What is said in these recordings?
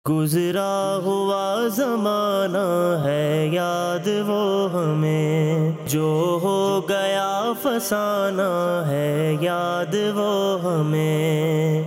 گزرا ہوا زمانہ ہے یاد وہ ہمیں، جو ہو گیا فسانہ ہے یاد وہ ہمیں۔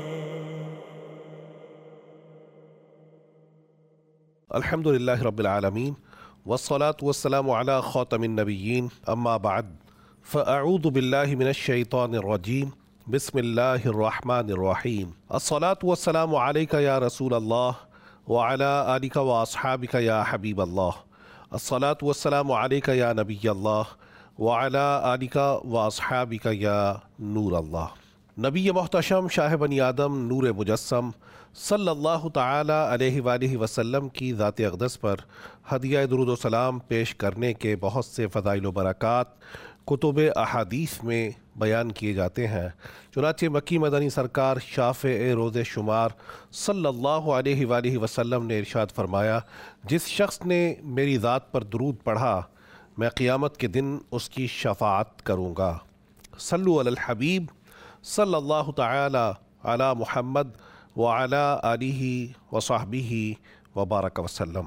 الحمدللہ رب العالمین والصلاة والسلام علی خاتم النبیین اما بعد فاعوذ باللہ من الشیطان الرجیم بسم اللہ الرحمن الرحیم الصلاة والسلام علیک یا رسول اللہ وعلی آلک واصحابک یا حبیب اللہ الصلاة والسلام علیک یا نبی اللہ وعلی آلک واصحابک یا نور اللہ۔ نبی محتشم شاہ بنی آدم نور مجسم صلی اللہ تعالی علیہ وآلہ وسلم کی ذات اقدس پر ہدیہ درود و سلام پیش کرنے کے بہت سے فضائل و برکات کتب احادیث میں بیان کیے جاتے ہیں۔ چنانچہ مکی مدنی سرکار شافع روز شمار صلی اللہ علیہ وآلہ وسلم نے ارشاد فرمایا، جس شخص نے میری ذات پر درود پڑھا میں قیامت کے دن اس کی شفاعت کروں گا۔ صلو علی الحبیب صلی اللہ تعالی علی محمد وعلی آلہ وصحبہ وبارک وسلم۔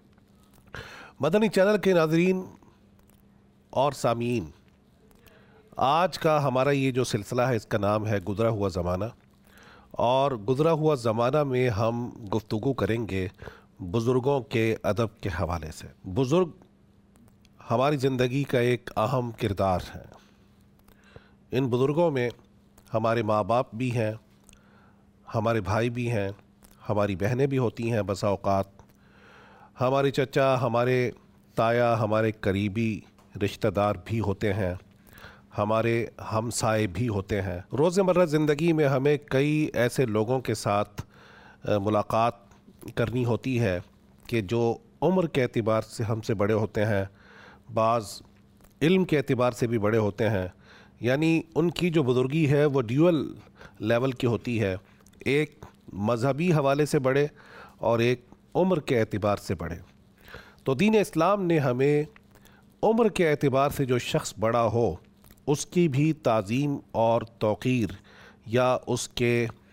مدنی چینل کے ناظرین اور سامعین، آج کا ہمارا یہ جو سلسلہ ہے اس کا نام ہے گزرا ہوا زمانہ، اور گزرا ہوا زمانہ میں ہم گفتگو کریں گے بزرگوں کے ادب کے حوالے سے۔ بزرگ ہماری زندگی کا ایک اہم کردار ہے۔ ان بزرگوں میں ہمارے ماں باپ بھی ہیں، ہمارے بھائی بھی ہیں، ہماری بہنیں بھی ہوتی ہیں، بسا اوقات ہمارے چچا، ہمارے تایا، ہمارے قریبی رشتہ دار بھی ہوتے ہیں، ہمارے ہمسائے بھی ہوتے ہیں۔ روزمرہ زندگی میں ہمیں کئی ایسے لوگوں کے ساتھ ملاقات کرنی ہوتی ہے کہ جو عمر کے اعتبار سے ہم سے بڑے ہوتے ہیں، بعض علم کے اعتبار سے بھی بڑے ہوتے ہیں، یعنی ان کی جو بزرگی ہے وہ ڈیول لیول کی ہوتی ہے، ایک مذہبی حوالے سے بڑے اور ایک عمر کے اعتبار سے بڑے۔ تو دین اسلام نے ہمیں عمر کے اعتبار سے جو شخص بڑا ہو اس کی بھی تعظیم اور توقیر یا اس کے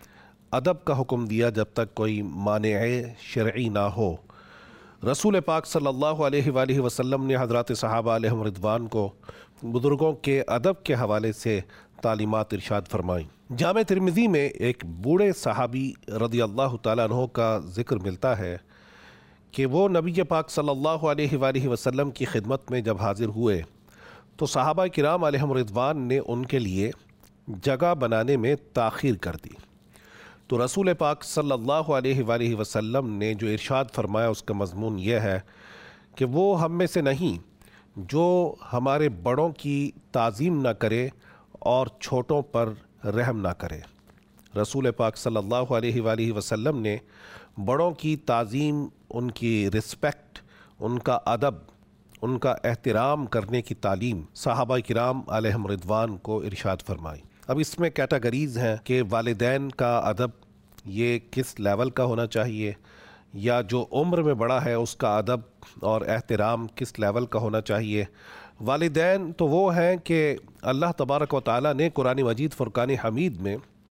ادب کا حکم دیا جب تک کوئی مانع شرعی نہ ہو۔ رسول پاک صلی اللہ علیہ وآلہ وسلم نے حضرات صحابہ علیہم رضوان کو بزرگوں کے ادب کے حوالے سے تعلیمات ارشاد فرمائیں۔ جامع ترمذی میں ایک بوڑھے صحابی رضی اللہ تعالیٰ عنہ کا ذکر ملتا ہے کہ وہ نبی پاک صلی اللہ علیہ وآلہ وسلم کی خدمت میں جب حاضر ہوئے تو صحابہ کرام علیہم رضوان نے ان کے لیے جگہ بنانے میں تاخیر کر دی۔ تو رسول پاک صلی اللہ علیہ وآلہ وسلم نے جو ارشاد فرمایا اس کا مضمون یہ ہے کہ وہ ہم میں سے نہیں جو ہمارے بڑوں کی تعظیم نہ کرے اور چھوٹوں پر رحم نہ کرے۔ رسول پاک صلی اللہ علیہ وآلہ وسلم نے بڑوں کی تعظیم، ان کی رسپیکٹ، ان کا ادب، ان کا احترام کرنے کی تعلیم صحابہ کرام علیہم رضوان کو ارشاد فرمائی۔ اب اس میں کیٹیگریز ہیں کہ والدین کا ادب یہ کس لیول کا ہونا چاہیے، یا جو عمر میں بڑا ہے اس کا ادب اور احترام کس لیول کا ہونا چاہیے۔ والدین تو وہ ہیں کہ اللہ تبارک و تعالیٰ نے قرآن مجید فرقان حمید میں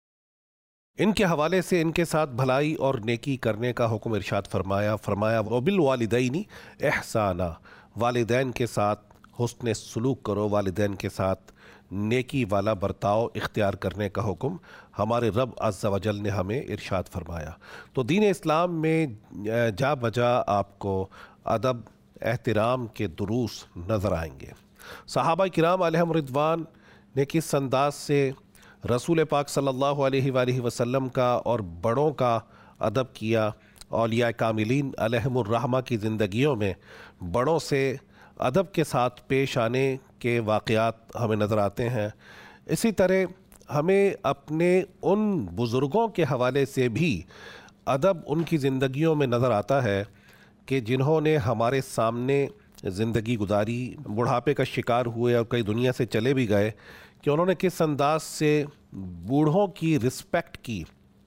ان کے حوالے سے ان کے ساتھ بھلائی اور نیکی کرنے کا حکم ارشاد فرمایا وَبِالْوَالِدَيْنِ احسانا، والدین کے ساتھ حسن سلوک کرو، والدین کے ساتھ نیکی والا برتاؤ اختیار کرنے کا حکم ہمارے رب عز و جل نے ہمیں ارشاد فرمایا۔ تو دین اسلام میں جا بجا آپ کو ادب، احترام کے دروس نظر آئیں گے۔ صحابہ کرام علیہم رضوان نے کس انداز سے رسول پاک صلی اللہ علیہ وآلہ وسلم کا اور بڑوں کا ادب کیا، اولیاء کاملین علیہم الرحمہ کی زندگیوں میں بڑوں سے ادب کے ساتھ پیش آنے کے واقعات ہمیں نظر آتے ہیں۔ اسی طرح ہمیں اپنے ان بزرگوں کے حوالے سے بھی ادب ان کی زندگیوں میں نظر آتا ہے کہ جنہوں نے ہمارے سامنے زندگی گزاری، بڑھاپے کا شکار ہوئے اور کئی دنیا سے چلے بھی گئے، کہ انہوں نے کس انداز سے بوڑھوں کی رسپیکٹ کی۔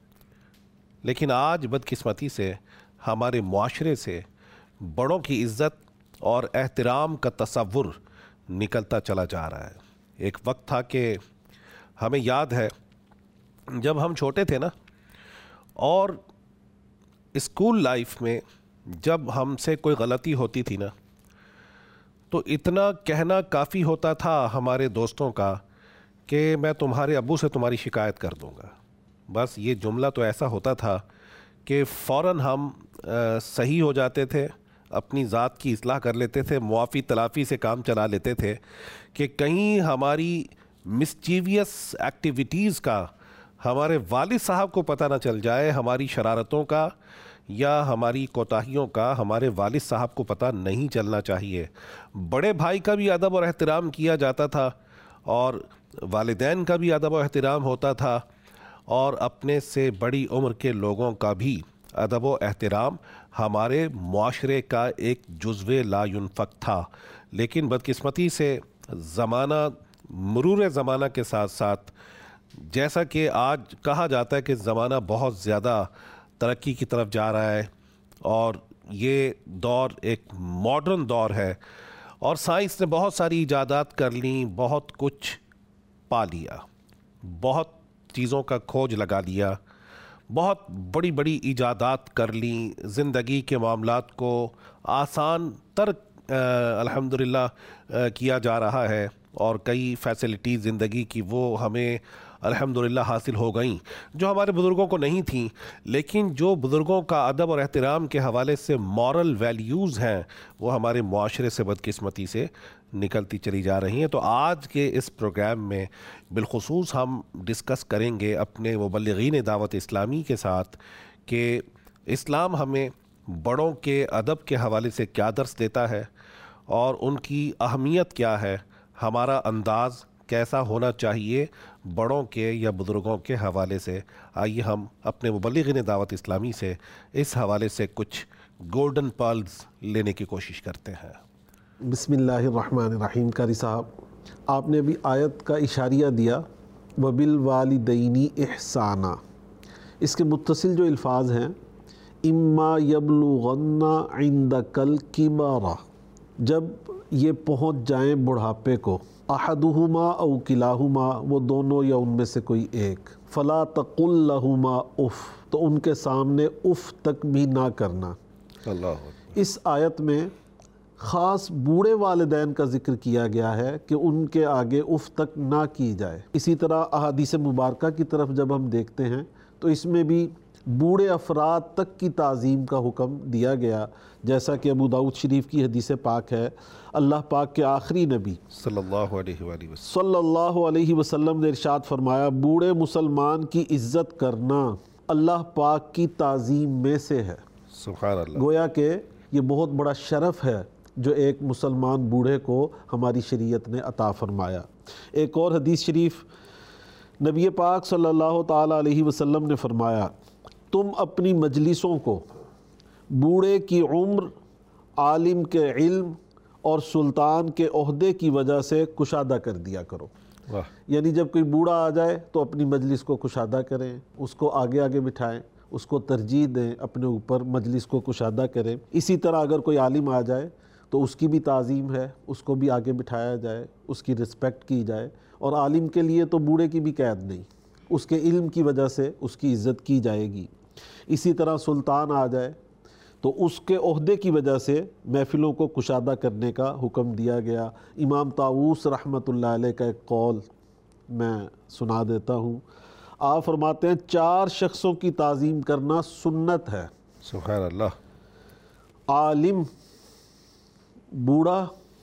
لیکن آج بدقسمتی سے ہمارے معاشرے سے بڑوں کی عزت اور احترام کا تصور نکلتا چلا جا رہا ہے۔ ایک وقت تھا کہ ہمیں یاد ہے جب ہم چھوٹے تھے نا، اور اسکول لائف میں جب ہم سے کوئی غلطی ہوتی تھی نا تو اتنا کہنا کافی ہوتا تھا ہمارے دوستوں کا کہ میں تمہارے ابو سے تمہاری شکایت کر دوں گا. بس یہ جملہ تو ایسا ہوتا تھا کہ فوراً ہم صحیح ہو جاتے تھے, اپنی ذات کی اصلاح کر لیتے تھے, معافی تلافی سے کام چلا لیتے تھے کہ کہیں ہماری مسچیویس ایکٹیویٹیز کا ہمارے والد صاحب کو پتہ نہ چل جائے, ہماری شرارتوں کا یا ہماری کوتاہیوں کا ہمارے والد صاحب کو پتہ نہیں چلنا چاہیے. بڑے بھائی کا بھی ادب اور احترام کیا جاتا تھا اور والدین کا بھی ادب و احترام ہوتا تھا اور اپنے سے بڑی عمر کے لوگوں کا بھی ادب و احترام ہمارے معاشرے کا ایک جزو لا ینفک تھا. لیکن بدقسمتی سے زمانہ مرور زمانہ کے ساتھ ساتھ جیسا کہ آج کہا جاتا ہے کہ زمانہ بہت زیادہ ترقی کی طرف جا رہا ہے اور یہ دور ایک ماڈرن دور ہے اور سائنس نے بہت ساری ایجادات کر لیں, بہت کچھ پا لیا, بہت چیزوں کا کھوج لگا لیا, بہت بڑی بڑی ایجادات کر لیں, زندگی کے معاملات کو آسان تر الحمدللہ کیا جا رہا ہے اور کئی فیسلٹیز زندگی کی وہ ہمیں الحمدللہ حاصل ہو گئیں جو ہمارے بزرگوں کو نہیں تھیں. لیکن جو بزرگوں کا ادب اور احترام کے حوالے سے مورل ویلیوز ہیں وہ ہمارے معاشرے سے بدقسمتی سے نکلتی چلی جا رہی ہیں. تو آج کے اس پروگرام میں بالخصوص ہم ڈسکس کریں گے اپنے مبلغین دعوت اسلامی کے ساتھ کہ اسلام ہمیں بڑوں کے ادب کے حوالے سے کیا درس دیتا ہے اور ان کی اہمیت کیا ہے, ہمارا انداز کیسا ہونا چاہیے بڑوں کے یا بزرگوں کے حوالے سے. آئیے ہم اپنے مبلغین دعوت اسلامی سے اس حوالے سے کچھ گولڈن پرلز لینے کی کوشش کرتے ہیں. بسم اللہ الرحمن الرحیم. قاری صاحب, آپ نے ابھی آیت کا اشاریہ دیا وبالوالدین احسانا, اس کے متصل جو الفاظ ہیں اما یبلغن عندک الکبر, جب یہ پہنچ جائیں بڑھاپے کو, احدہما او کلاہما, وہ دونوں یا ان میں سے کوئی ایک, فلا تقل لہما اف, تو ان کے سامنے اف تک بھی نہ کرنا. اللہ. اس آیت میں خاص بوڑھے والدین کا ذکر کیا گیا ہے کہ ان کے آگے اف تک نہ کی جائے. اسی طرح احادیث مبارکہ کی طرف جب ہم دیکھتے ہیں تو اس میں بھی بوڑھے افراد تک کی تعظیم کا حکم دیا گیا, جیسا کہ ابو داؤد شریف کی حدیث پاک ہے, اللہ پاک کے آخری نبی صلی اللہ علیہ وسلم نے ارشاد فرمایا بوڑھے مسلمان کی عزت کرنا اللہ پاک کی تعظیم میں سے ہے. سبحان اللہ. گویا کہ یہ بہت بڑا شرف ہے جو ایک مسلمان بوڑھے کو ہماری شریعت نے عطا فرمایا. ایک اور حدیث شریف نبی پاک صلی اللہ تعالیٰ علیہ وسلم نے فرمایا تم اپنی مجلسوں کو بوڑھے کی عمر, عالم کے علم اور سلطان کے عہدے کی وجہ سے کشادہ کر دیا کرو. یعنی جب کوئی بوڑھا آ جائے تو اپنی مجلس کو کشادہ کریں, اس کو آگے آگے بٹھائیں, اس کو ترجیح دیں, اپنے اوپر مجلس کو کشادہ کریں. اسی طرح اگر کوئی عالم آ جائے تو اس کی بھی تعظیم ہے, اس کو بھی آگے بٹھایا جائے, اس کی رسپیکٹ کی جائے. اور عالم کے لیے تو بوڑھے کی بھی قید نہیں, اس کے علم کی وجہ سے اس کی عزت کی جائے گی. اسی طرح سلطان آ جائے تو اس کے عہدے کی وجہ سے محفلوں کو کشادہ کرنے کا حکم دیا گیا. امام طاووس رحمۃ اللہ علیہ کا ایک قول میں سنا دیتا ہوں. آپ فرماتے ہیں 4 شخصوں کی تعظیم کرنا سنت ہے. سبحان اللہ. عالم, بوڑھا,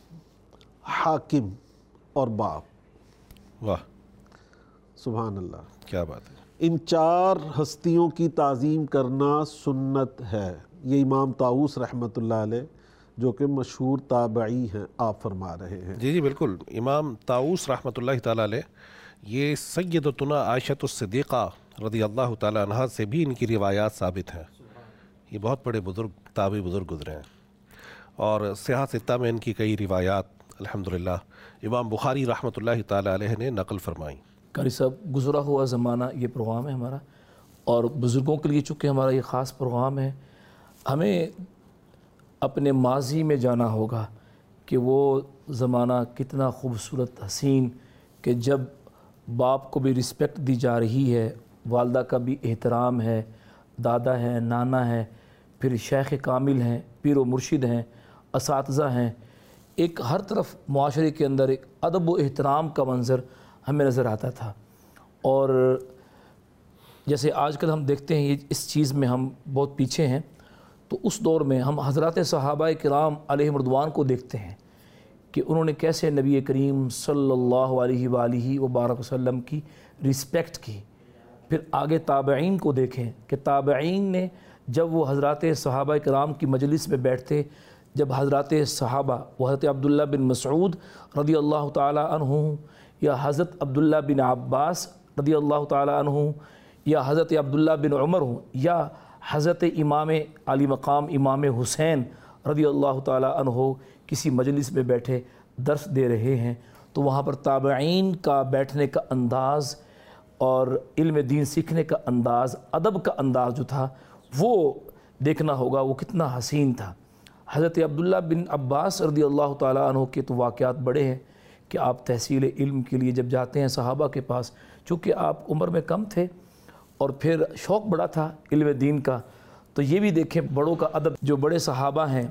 حاکم اور باپ. واہ, سبحان اللہ, کیا بات ہے. ان 4 ہستیوں کی تعظیم کرنا سنت ہے. یہ امام طاووس رحمۃ اللہ علیہ جو کہ مشہور تابعی ہیں آپ فرما رہے ہیں. جی بالکل. امام طاووس رحمۃ اللہ تعالیٰ علیہ یہ سیدتنا عائشۃ الصدیقہ رضی اللہ تعالیٰ عنہا سے بھی ان کی روایات ثابت ہیں. یہ بہت بڑے بزرگ تابعی بزرگ گزرے ہیں اور سیاہ ستہ میں ان کی کئی روایات الحمدللہ امام بخاری رحمۃ اللہ تعالیٰ علیہ نے نقل فرمائیں. قاری صاحب, گزرا ہوا زمانہ یہ پروگرام ہے ہمارا اور بزرگوں کے لیے چونکہ ہمارا یہ خاص پروگرام ہے, ہمیں اپنے ماضی میں جانا ہوگا کہ وہ زمانہ کتنا خوبصورت حسین کہ جب باپ کو بھی رسپیکٹ دی جا رہی ہے, والدہ کا بھی احترام ہے, دادا ہیں، نانا ہے، پھر شیخ کامل ہیں، پیر و مرشد ہیں، اساتذہ ہیں، ایک ہر طرف معاشرے کے اندر ایک ادب و احترام کا منظر ہمیں نظر آتا تھا۔ اور جیسے آج کل ہم دیکھتے ہیں اس چیز میں ہم بہت پیچھے ہیں، تو اس دور میں ہم حضرات صحابہ کرام علیہم رضوان کو دیکھتے ہیں کہ انہوں نے کیسے نبی کریم صلی اللہ علیہ وآلہ وبارک وسلم کی رسپیکٹ کی۔ پھر آگے تابعین کو دیکھیں کہ تابعین نے جب وہ حضرات صحابہ کرام کی مجلس میں بیٹھتے، جب حضرات صحابہ وہ حضرت عبداللہ بن مسعود رضی اللہ تعالی عنہ یا حضرت عبداللہ بن عباس رضی اللہ تعالی عنہ یا حضرت عبداللہ بن عمر ہوں یا حضرت امام علی مقام امام حسین رضی اللہ تعالی عنہ کسی مجلس میں بیٹھے درس دے رہے ہیں، تو وہاں پر تابعین کا بیٹھنے کا انداز اور علم دین سیکھنے کا انداز، ادب کا انداز جو تھا وہ دیکھنا ہوگا وہ کتنا حسین تھا۔ حضرت عبداللہ بن عباس رضی اللہ تعالیٰ عنہ کے تو واقعات بڑے ہیں کہ آپ تحصیل علم کے لیے جب جاتے ہیں صحابہ کے پاس، چونکہ آپ عمر میں کم تھے اور پھر شوق بڑا تھا علم دین کا، تو یہ بھی دیکھیں بڑوں کا ادب۔ جو بڑے صحابہ ہیں،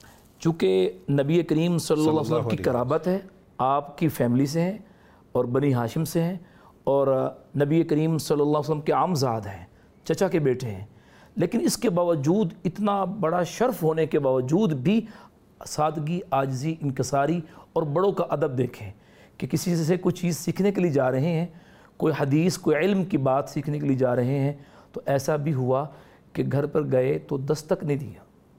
چونکہ نبی کریم صلی اللہ علیہ وسلم کی قرابت ہے، آپ کی فیملی سے ہیں اور بنی ہاشم سے ہیں، اور نبی کریم صلی اللہ علیہ وسلم کے عمزاد ہیں، چچا کے بیٹے ہیں، لیکن اس کے باوجود اتنا بڑا شرف ہونے کے باوجود بھی سادگی، عاجزی، انکساری اور بڑوں کا ادب دیکھیں کہ کسی سے کوئی چیز سیکھنے کے لیے جا رہے ہیں، کوئی حدیث، کوئی علم کی بات سیکھنے کے لیے جا رہے ہیں، تو ایسا بھی ہوا کہ گھر پر گئے تو دستک نہیں دیا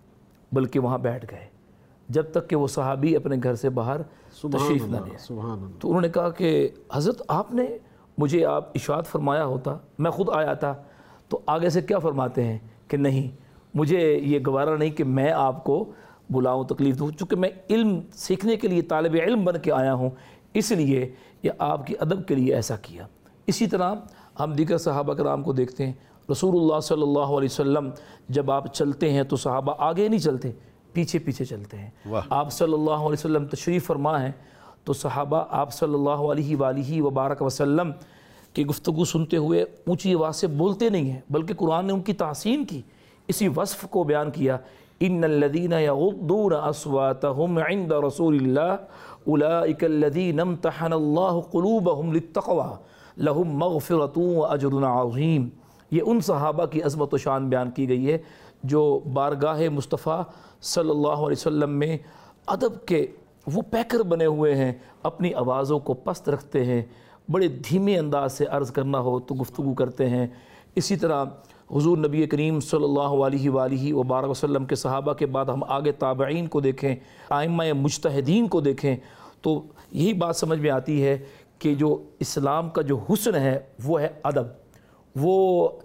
بلکہ وہاں بیٹھ گئے جب تک کہ وہ صحابی اپنے گھر سے باہر تشریف نہ لے۔ تو انہوں نے کہا کہ حضرت آپ نے مجھے آپ ارشاد فرمایا ہوتا، میں خود آیا تھا، تو آگے سے کیا فرماتے ہیں کہ نہیں، مجھے یہ گوارا نہیں کہ میں آپ کو بلاؤں، تکلیف دوں، چونکہ میں علم سیکھنے کے لیے طالب علم بن کے آیا ہوں، اس لیے یہ آپ کی ادب کے لیے ایسا کیا۔ اسی طرح ہم دیگر صحابہ کرام کو دیکھتے ہیں، رسول اللہ صلی اللہ علیہ وسلم جب آپ چلتے ہیں تو صحابہ آگے نہیں چلتے، پیچھے پیچھے چلتے ہیں۔ آپ صلی اللہ علیہ وسلم تشریف فرما ہیں تو صحابہ آپ صلی اللہ علیہ وآلہ وبارک وسلم کی گفتگو سنتے ہوئے اونچی آواز سے بولتے نہیں ہیں، بلکہ قرآن نے ان کی تحسین کی، اسی وصف کو بیان کیا، ان الذین یغضون اصواتهم عند رسول اللہ اولئک الذین امتحن اللہ قلوبهم للتقوی لہم مغفرۃ واجر عظیم۔ یہ ان صحابہ کی عظمت و شان بیان کی گئی ہے جو بارگاہ مصطفیٰ صلی اللہ علیہ وسلم میں ادب کے وہ پیکر بنے ہوئے ہیں، اپنی آوازوں کو پست رکھتے ہیں، بڑے دھیمے انداز سے عرض کرنا ہو تو گفتگو کرتے ہیں۔ اسی طرح حضور نبی کریم صلی اللہ علیہ وآلہ وبارک وسلم کے صحابہ کے بعد ہم آگے تابعین کو دیکھیں، ائمہ مجتہدین کو دیکھیں، تو یہی بات سمجھ میں آتی ہے کہ جو اسلام کا جو حسن ہے وہ ہے ادب، وہ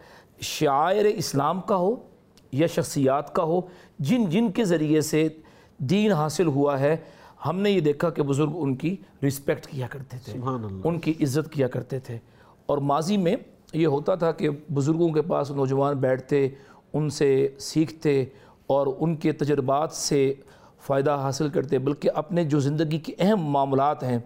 شعائر اسلام کا ہو یا شخصیات کا ہو، جن جن کے ذریعے سے دین حاصل ہوا ہے، ہم نے یہ دیکھا کہ بزرگ ان کی رسپیکٹ کیا کرتے تھے، ان کی عزت کیا کرتے تھے۔ اور ماضی میں یہ ہوتا تھا کہ بزرگوں کے پاس نوجوان بیٹھتے، ان سے سیکھتے اور ان کے تجربات سے فائدہ حاصل کرتے، بلکہ اپنے جو زندگی کے اہم معاملات ہیں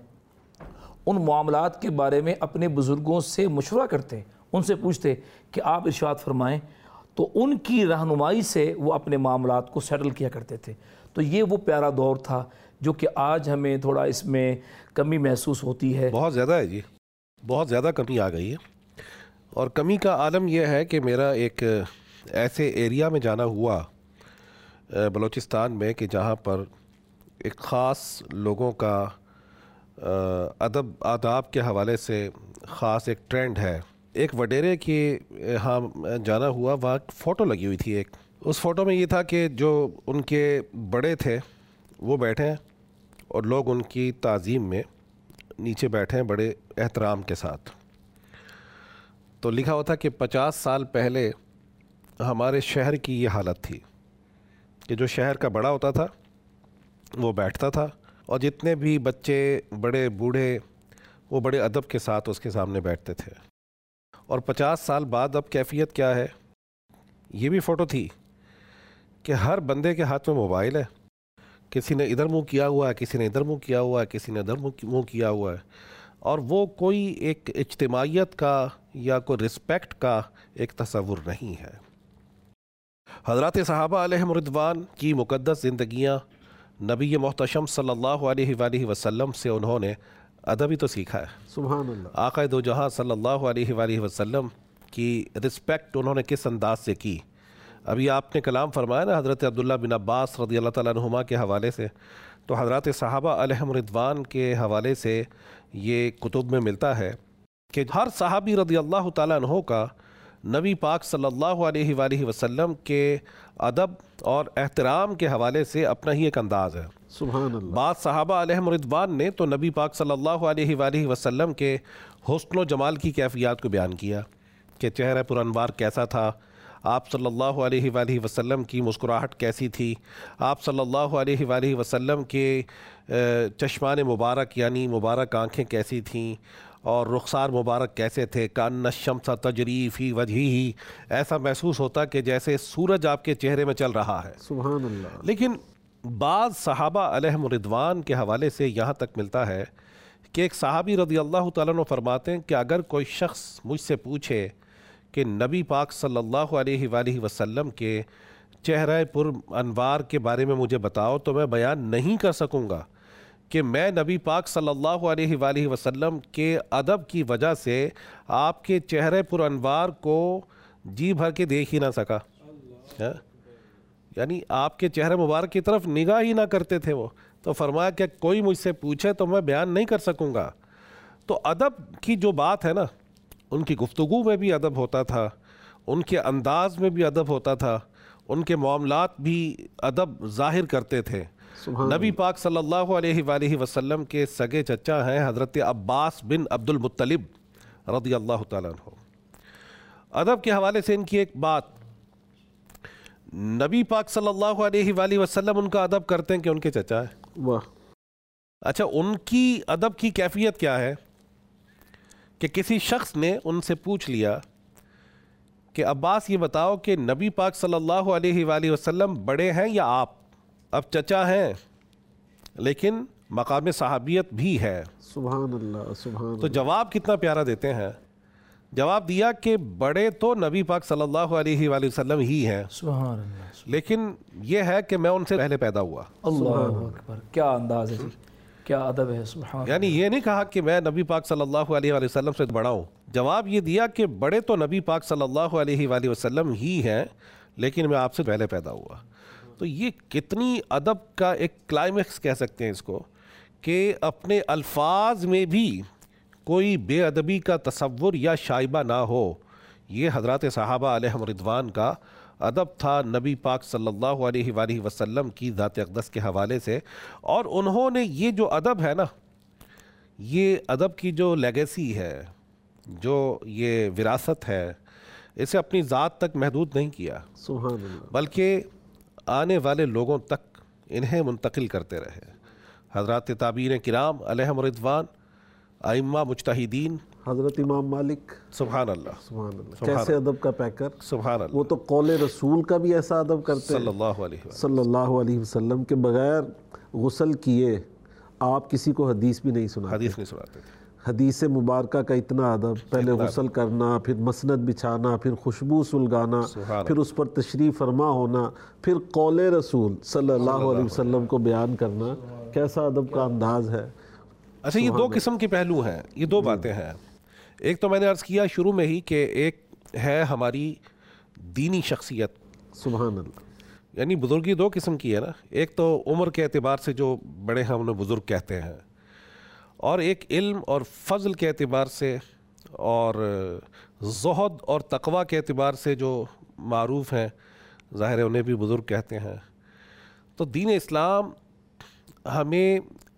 ان معاملات کے بارے میں اپنے بزرگوں سے مشورہ کرتے، ان سے پوچھتے کہ آپ ارشاد فرمائیں، تو ان کی رہنمائی سے وہ اپنے معاملات کو سیٹل کیا کرتے تھے۔ تو یہ وہ پیارا دور تھا جو کہ آج ہمیں تھوڑا اس میں کمی محسوس ہوتی ہے، بہت زیادہ ہے جی، بہت زیادہ کمی آ گئی ہے۔ اور کمی کا عالم یہ ہے کہ میرا ایک ایسے ایریا میں جانا ہوا بلوچستان میں کہ جہاں پر ایک خاص لوگوں کا ادب آداب کے حوالے سے خاص ایک ٹرینڈ ہے۔ ایک وڈیرے کی ہاں جانا ہوا، وہاں فوٹو لگی ہوئی تھی ایک، اس فوٹو میں یہ تھا کہ جو ان کے بڑے تھے وہ بیٹھے ہیں اور لوگ ان کی تعظیم میں نیچے بیٹھے ہیں بڑے احترام کے ساتھ۔ تو لکھا ہوا تھا کہ 50 سال پہلے ہمارے شہر کی یہ حالت تھی کہ جو شہر کا بڑا ہوتا تھا وہ بیٹھتا تھا اور جتنے بھی بچے بڑے بوڑھے وہ بڑے ادب کے ساتھ اس کے سامنے بیٹھتے تھے۔ اور 50 سال بعد اب کیفیت کیا ہے؟ یہ بھی فوٹو تھی کہ ہر بندے کے ہاتھ میں موبائل ہے، کسی نے ادھر منہ کیا ہوا ہے، کسی نے ادھر منہ کیا ہوا ہے، کسی نے ادھر منہ کیا ہوا ہے، اور وہ کوئی ایک اجتماعیت کا یا کوئی رسپیکٹ کا ایک تصور نہیں ہے۔ حضرات صحابہ علیہم رضوان کی مقدس زندگیاں نبی محتشم صلی اللہ علیہ وآلہ وسلم سے انہوں نے ادب ہی تو سیکھا ہے. سبحان اللہ. آقا دو جہاں صلی اللہ علیہ وآلہ وسلم کی رسپیکٹ انہوں نے کس انداز سے کی. ابھی آپ نے کلام فرمایا نا حضرت عبداللہ بن عباس رضی اللہ تعالیٰ عنہما کے حوالے سے, تو حضرات صحابہ علیہم رضوان کے حوالے سے یہ کتب میں ملتا ہے کہ ہر صحابی رضی اللہ تعالیٰ عنہ کا نبی پاک صلی اللہ علیہ وآلہ وسلم کے ادب اور احترام کے حوالے سے اپنا ہی ایک انداز ہے. سبحان اللہ. بعض صحابہ علیہم رضوان نے تو نبی پاک صلی اللہ علیہ وآلہ وسلم کے حسن و جمال کی کیفیات کو بیان کیا کہ چہرہ پر انوار کیسا تھا, آپ صلی اللہ علیہ وآلہ وسلم کی مسکراہٹ کیسی تھی, آپ صلی اللہ علیہ وآلہ وسلم کے چشمان مبارک یعنی مبارک آنکھیں کیسی تھیں, اور رخسار مبارک کیسے تھے. کان الشمس تجری فی وجہہ, ایسا محسوس ہوتا کہ جیسے سورج آپ کے چہرے میں چل رہا ہے. سبحان اللہ. لیکن بعض صحابہ علیہم رضوان کے حوالے سے یہاں تک ملتا ہے کہ ایک صحابی رضی اللہ تعالیٰ عنہ فرماتے ہیں کہ اگر کوئی شخص مجھ سے پوچھے کہ نبی پاک صلی اللہ علیہ وآلہ وسلم کے چہرہ پر انوار کے بارے میں مجھے بتاؤ, تو میں بیان نہیں کر سکوں گا کہ میں نبی پاک صلی اللہ علیہ وآلہ وسلم کے ادب کی وجہ سے آپ کے چہرے پر انوار کو جی بھر کے دیکھ ہی نہ سکا. یعنی آپ کے چہرے مبارک کی طرف نگاہ ہی نہ کرتے تھے وہ. تو فرمایا کہ کوئی مجھ سے پوچھے تو میں بیان نہیں کر سکوں گا. تو ادب کی جو بات ہے نا, ان کی گفتگو میں بھی ادب ہوتا تھا, ان کے انداز میں بھی ادب ہوتا تھا, ان کے معاملات بھی ادب ظاہر کرتے تھے. نبی پاک صلی اللہ علیہ وآلہ وسلم کے سگے چچا ہیں حضرت عباس بن عبد المطلب رضی اللہ تعالیٰ عنہ. ادب کے حوالے سے ان کی ایک بات, نبی پاک صلی اللہ علیہ وآلہ وسلم ان کا ادب کرتے ہیں کہ ان کے چچا ہے. واہ. اچھا, ان کی ادب کی کیفیت کیا ہے کہ کسی شخص نے ان سے پوچھ لیا کہ عباس یہ بتاؤ کہ نبی پاک صلی اللہ علیہ وآلہ وسلم بڑے ہیں یا آپ؟ اب چچا ہیں لیکن مقام صحابیت بھی ہے. سبحان اللہ. سبحان. تو جواب کتنا پیارا دیتے ہیں. جواب دیا کہ بڑے تو نبی پاک صلی اللہ علیہ وآلہ وسلم ہی ہیں, سبحان اللہ. لیکن یہ ہے کہ میں ان سے پہلے پیدا ہوا. اللہ اکبر, کیا انداز ہے جی, کیا ادب ہے. سبحان. یعنی یہ نہیں کہا کہ میں نبی پاک صلی اللہ علیہ وآلہ وسلم سے بڑا ہوں. جواب یہ دیا کہ بڑے تو نبی پاک صلی اللہ علیہ وآلہ وسلم ہی ہیں, لیکن میں آپ سے پہلے پیدا ہوا. تو یہ کتنی ادب کا ایک کلائمیکس کہہ سکتے ہیں اس کو, کہ اپنے الفاظ میں بھی کوئی بے ادبی کا تصور یا شائبہ نہ ہو. یہ حضرات صحابہ علیہم رضوان کا ادب تھا نبی پاک صلی اللہ علیہ وآلہ وسلم کی ذات اقدس کے حوالے سے. اور انہوں نے یہ جو ادب ہے نا, یہ ادب کی جو لیگیسی ہے, جو یہ وراثت ہے, اسے اپنی ذات تک محدود نہیں کیا, سبحان اللہ. بلکہ آنے والے لوگوں تک انہیں منتقل کرتے رہے. حضرات تابعین کرام علیہم رضوان, ائمہ مجتہدین, حضرت امام مالک, سبحان اللہ. سبحان اللہ. کیسے ادب کا پیکر. سبحان اللہ. وہ تو قول رسول کا بھی ایسا ادب کرتے صلی ہیں اللہ علیہ وسلم, صلی اللہ علیہ وسلم کے بغیر غسل کیے آپ کسی کو حدیث بھی نہیں سناتے. حدیث نہیں سناتے تھے. حدیث مبارکہ کا اتنا ادب, پہلے غسل کرنا, پھر مسند بچھانا, پھر خوشبو سلگانا, پھر اس پر تشریف فرما ہونا, پھر قول رسول صلی اللہ علیہ وسلم کو بیان کرنا. کیسا ادب کا انداز ہے. اچھا, یہ دو قسم کے پہلو ہیں, یہ دو باتیں ہیں. ایک تو میں نے عرض کیا شروع میں ہی کہ ایک ہے ہماری دینی شخصیت. سبحان اللہ. یعنی بزرگی دو قسم کی ہے نا, ایک تو عمر کے اعتبار سے جو بڑے ہیں انہیں بزرگ کہتے ہیں, اور ایک علم اور فضل کے اعتبار سے اور زہد اور تقوی کے اعتبار سے جو معروف ہیں, ظاہر ہے انہیں بھی بزرگ کہتے ہیں. تو دین اسلام ہمیں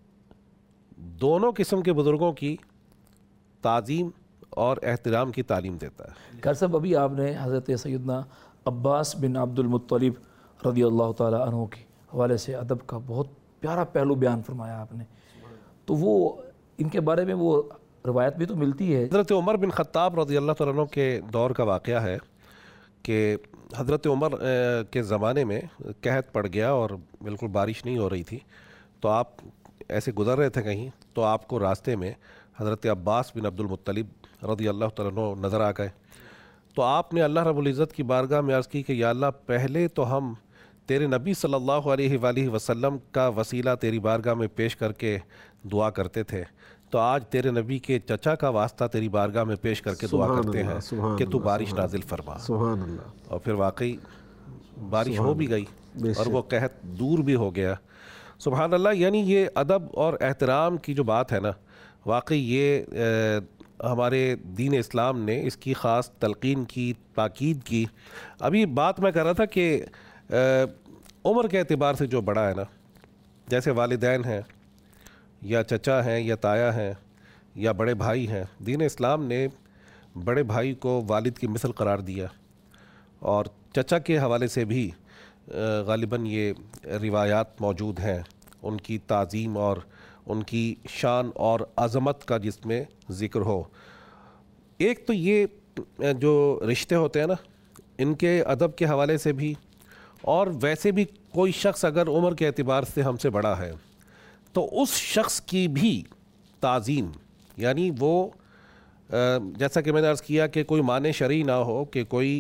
دونوں قسم کے بزرگوں کی تعظیم اور احترام کی تعلیم دیتا ہے. گھر صاحب, ابھی آپ نے حضرت سیدنا عباس بن عبد المطلب رضی اللہ تعالیٰ عنہ کے حوالے سے ادب کا بہت پیارا پہلو بیان فرمایا آپ نے. تو وہ ان کے بارے میں وہ روایت بھی تو ملتی ہے. حضرت عمر بن خطاب رضی اللہ تعالیٰ عنہ کے دور کا واقعہ ہے کہ حضرت عمر کے زمانے میں قحط پڑ گیا اور بالکل بارش نہیں ہو رہی تھی. تو آپ ایسے گزر رہے تھے کہیں, تو آپ کو راستے میں حضرت عباس بن عبد المطلب رضی اللہ تعالیٰ عنہ نظر آ گئے. تو آپ نے اللہ رب العزت کی بارگاہ میں عرض کی کہ یا اللہ پہلے تو ہم تیرے نبی صلی اللہ علیہ وآلہ وسلم کا وسیلہ تیری بارگاہ میں پیش کر کے دعا کرتے تھے، تو آج تیرے نبی کے چچا کا واسطہ تیری بارگاہ میں پیش کر کے دعا کرتے ہیں کہ تو بارش نازل فرما۔ سبحان اللہ۔ اور پھر واقعی بارش ہو بھی گئی اور وہ قحط دور بھی ہو گیا۔ سبحان اللہ۔ یعنی یہ ادب اور احترام کی جو بات ہے نا، واقعی یہ ہمارے دین اسلام نے اس کی خاص تلقین کی، تاکید کی۔ ابھی بات میں کر رہا تھا کہ عمر کے اعتبار سے جو بڑا ہے نا، جیسے والدین ہیں یا چچا ہیں یا تایا ہیں یا بڑے بھائی ہیں، دین اسلام نے بڑے بھائی کو والد کی مثل قرار دیا، اور چچا کے حوالے سے بھی غالباً یہ روایات موجود ہیں، ان کی تعظیم اور ان کی شان اور عظمت کا جس میں ذکر ہو۔ ایک تو یہ جو رشتے ہوتے ہیں نا، ان کے ادب کے حوالے سے بھی، اور ویسے بھی کوئی شخص اگر عمر کے اعتبار سے ہم سے بڑا ہے تو اس شخص کی بھی تعظیم، یعنی وہ جیسا کہ میں نے عرض کیا کہ کوئی معنی شرعی نہ ہو، کہ کوئی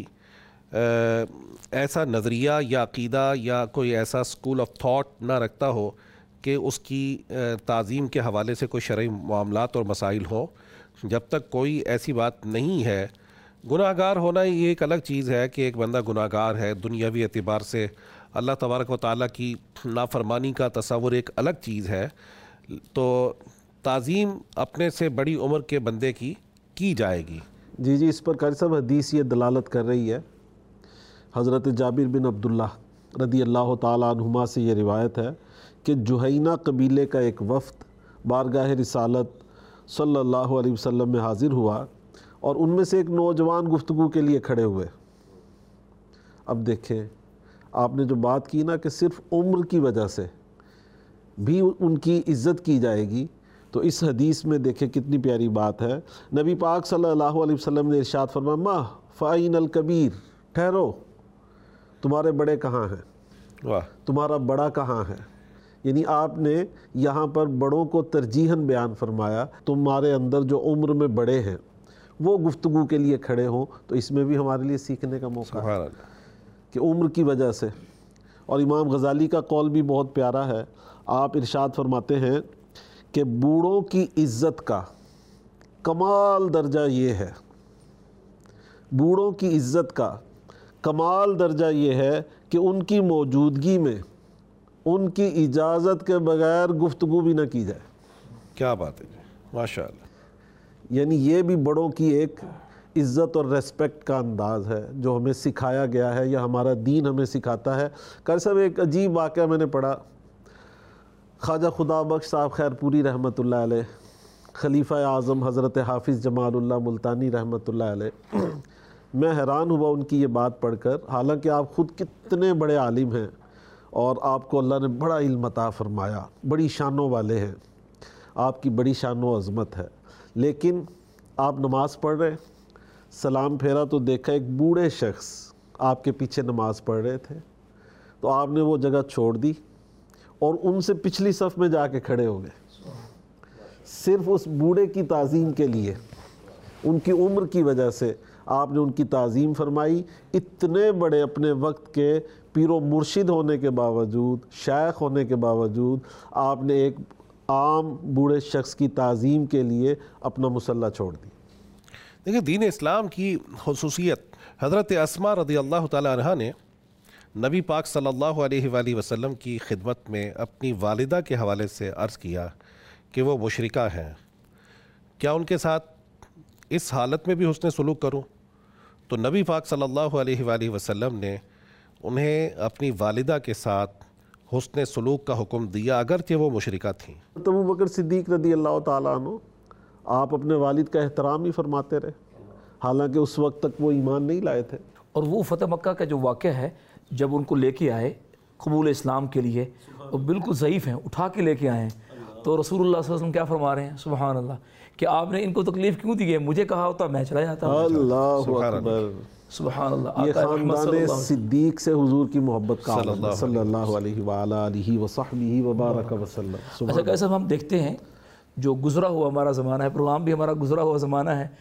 ایسا نظریہ یا عقیدہ یا کوئی ایسا اسکول آف تھاٹ نہ رکھتا ہو کہ اس کی تعظیم کے حوالے سے کوئی شرعی معاملات اور مسائل ہوں۔ جب تک کوئی ایسی بات نہیں ہے، گناہ گار ہونا یہ ایک الگ چیز ہے کہ ایک بندہ گناہ گار ہے، دنیاوی اعتبار سے اللہ تبارک و تعالیٰ کی نافرمانی کا تصور ایک الگ چیز ہے، تو تعظیم اپنے سے بڑی عمر کے بندے کی جائے گی۔ جی اس پر قاری صاحب حدیث یہ دلالت کر رہی ہے۔ حضرت جابر بن عبداللہ رضی اللہ تعالیٰ عنہما سے یہ روایت ہے کہ جہینہ قبیلے کا ایک وفد بارگاہ رسالت صلی اللہ علیہ وسلم میں حاضر ہوا، اور ان میں سے ایک نوجوان گفتگو کے لیے کھڑے ہوئے۔ اب دیکھیں آپ نے جو بات کی نا کہ صرف عمر کی وجہ سے بھی ان کی عزت کی جائے گی، تو اس حدیث میں دیکھیں کتنی پیاری بات ہے۔ نبی پاک صلی اللہ علیہ وسلم نے ارشاد فرمایا ما فَأَيْنَ الْكَبِيرُ، ٹھہرو، تمہارے بڑے کہاں ہیں؟ واہ، تمہارا بڑا کہاں ہے؟ یعنی آپ نے یہاں پر بڑوں کو ترجیحاً بیان فرمایا۔ تمہارے اندر جو عمر میں بڑے ہیں وہ گفتگو کے لیے کھڑے ہوں، تو اس میں بھی ہمارے لیے سیکھنے کا موقع ہے سبحان اللہ۔ کہ عمر کی وجہ سے۔ اور امام غزالی کا قول بھی بہت پیارا ہے، آپ ارشاد فرماتے ہیں کہ بوڑھوں کی عزت کا کمال درجہ یہ ہے، بوڑھوں کی عزت کا کمال درجہ یہ ہے کہ ان کی موجودگی میں ان کی اجازت کے بغیر گفتگو بھی نہ کی جائے۔ کیا بات ہے جی، ماشاء اللہ۔ یعنی یہ بھی بڑوں کی ایک عزت اور ریسپیکٹ کا انداز ہے جو ہمیں سکھایا گیا ہے، یا ہمارا دین ہمیں سکھاتا ہے۔ قاری صاحب ایک عجیب واقعہ میں نے پڑھا، خواجہ خدا بخش صاحب خیر پوری رحمۃ اللہ علیہ، خلیفہ اعظم حضرت حافظ جمال اللہ ملتانی رحمۃ اللہ علیہ، میں حیران ہوا ان کی یہ بات پڑھ کر، حالانکہ آپ خود کتنے بڑے عالم ہیں اور آپ کو اللہ نے بڑا علم عطا فرمایا، بڑی شانوں والے ہیں، آپ کی بڑی شان و عظمت ہے، لیکن آپ نماز پڑھ رہے، سلام پھیرا تو دیکھا ایک بوڑھے شخص آپ کے پیچھے نماز پڑھ رہے تھے، تو آپ نے وہ جگہ چھوڑ دی اور ان سے پچھلی صف میں جا کے کھڑے ہو گئے، صرف اس بوڑھے کی تعظیم کے لیے، ان کی عمر کی وجہ سے آپ نے ان کی تعظیم فرمائی۔ اتنے بڑے اپنے وقت کے پیر و مرشد ہونے کے باوجود، شیخ ہونے کے باوجود، آپ نے ایک عام بوڑھے شخص کی تعظیم کے لیے اپنا مصلی چھوڑ دی۔ دیکھیں دین اسلام کی خصوصیت، حضرت اسماء رضی اللہ تعالی عنہا نے نبی پاک صلی اللہ علیہ وآلہ وسلم کی خدمت میں اپنی والدہ کے حوالے سے عرض کیا کہ وہ مشرکہ ہیں، کیا ان کے ساتھ اس حالت میں بھی حسن سلوک کروں؟ تو نبی پاک صلی اللہ علیہ وآلہ وسلم نے انہیں اپنی والدہ کے ساتھ حسن سلوک کا حکم دیا، اگرچہ وہ مشرکہ تھیں۔ تو ابو بکر صدیق رضی اللہ تعالیٰ عنہ آپ اپنے والد کا احترام ہی فرماتے رہے، حالانکہ اس وقت تک وہ ایمان نہیں لائے تھے۔ اور وہ فتح مکہ کا جو واقعہ ہے، جب ان کو لے کے آئے قبول اسلام کے لیے، وہ بالکل ضعیف ہیں، اٹھا کے لے کے آئے ہیں، تو رسول اللہ صلی اللہ علیہ وسلم کیا فرما رہے ہیں؟ سبحان اللہ، کہ آپ نے ان کو تکلیف کیوں دی ہے؟ مجھے کہا ہوتا میں چلا جاتا۔ اللہ اکبر، سبحان اللہ۔ یہ خاندان صدیق سے حضور کی محبت کا عالم ہے، صلی اللہ علیہ وآلہ وصحبہ وبارک وسلم۔ اچھا کیسا ہم دیکھتے ہیں جو گزرا ہوا ہمارا زمانہ ہے، پروگرام بھی ہمارا گزرا ہوا زمانہ ہے،